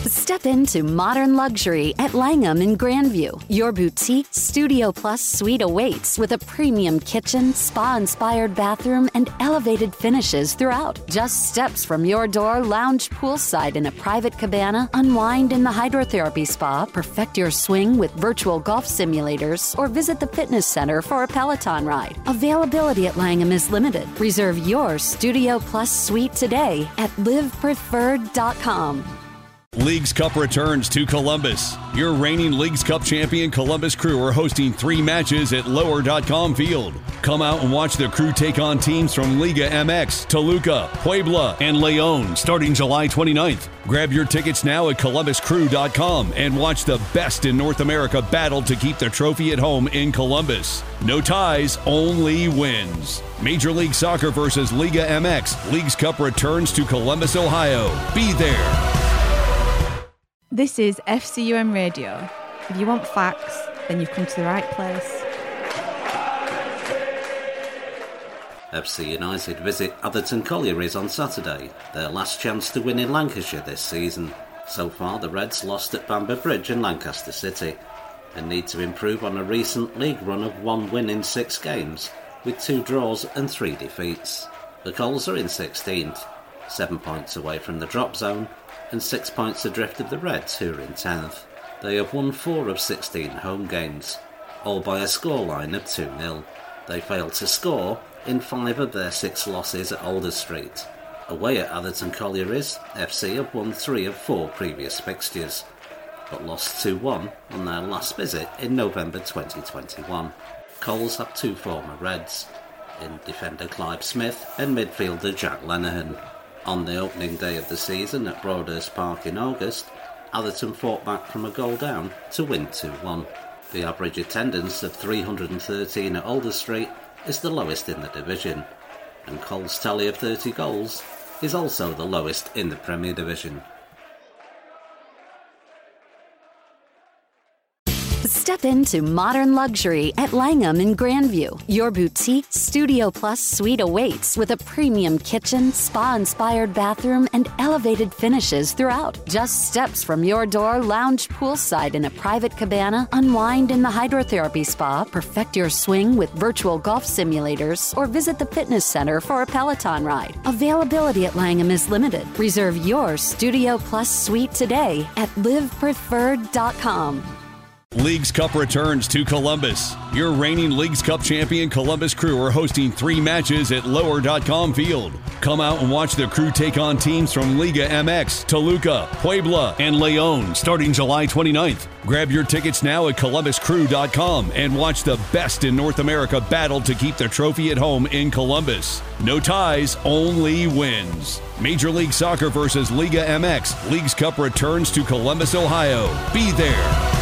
Step into modern luxury at Langham in Grandview. Your boutique Studio Plus suite awaits with a premium kitchen, spa-inspired bathroom, and elevated finishes throughout. Just steps from your door, lounge poolside in a private cabana, unwind in the hydrotherapy spa, perfect your swing with virtual golf simulators, or visit the fitness center for a Peloton ride. Availability at Langham is limited. Reserve your Studio Plus suite today at livepreferred.com. Leagues Cup returns to Columbus. Your reigning Leagues Cup champion Columbus Crew are hosting 3 matches at Lower.com Field. Come out and watch the Crew take on teams from Liga MX, Toluca, Puebla, and León starting July 29th. Grab your tickets now at columbuscrew.com and watch the best in North America battle to keep the trophy at home in Columbus. No ties, only wins. Major League Soccer versus Liga MX. Leagues Cup returns to Columbus, Ohio. Be there. This is FCUM Radio. If you want facts, then you've come to the right place. FC United visit Atherton Collieries on Saturday, their last chance to win in Lancashire this season. So far, the Reds lost at Bamber Bridge and Lancaster City, and need to improve on a recent league run of 1 win in 6 games, with 2 draws and 3 defeats. The Coles are in 16th, 7 points away from the drop zone, and 6 points adrift of the Reds, who are in 10th. They have won 4 of 16 home games, all by a scoreline of 2-0. They failed to score in 5 of their 6 losses at Alder Street. Away at Atherton Collieries, FC have won 3 of 4 previous fixtures, but lost 2-1 on their last visit in November 2021. Coles have 2 former Reds, in defender Clive Smith and midfielder Jack Lenihan. On the opening day of the season at Broadhurst Park in August, Atherton fought back from a goal down to win 2-1. The average attendance of 313 at Alder Street is the lowest in the division, and Coles' tally of 30 goals is also the lowest in the Premier Division. Step into modern luxury at Langham in Grandview. Your boutique Studio Plus suite awaits with a premium kitchen, spa-inspired bathroom, and elevated finishes throughout. Just steps from your door, lounge poolside in a private cabana, unwind in the hydrotherapy spa, perfect your swing with virtual golf simulators, or visit the fitness center for a Peloton ride. Availability at Langham is limited. Reserve your Studio Plus suite today at livepreferred.com. Leagues Cup returns to Columbus. Your reigning Leagues Cup champion Columbus Crew are hosting 3 matches at Lower.com Field. Come out and watch the Crew take on teams from Liga MX, Toluca, Puebla, and León starting July 29th. Grab your tickets now at columbuscrew.com and watch the best in North America battle to keep the trophy at home in Columbus. No ties, only wins. Major League Soccer versus Liga MX. Leagues Cup returns to Columbus, Ohio. Be there.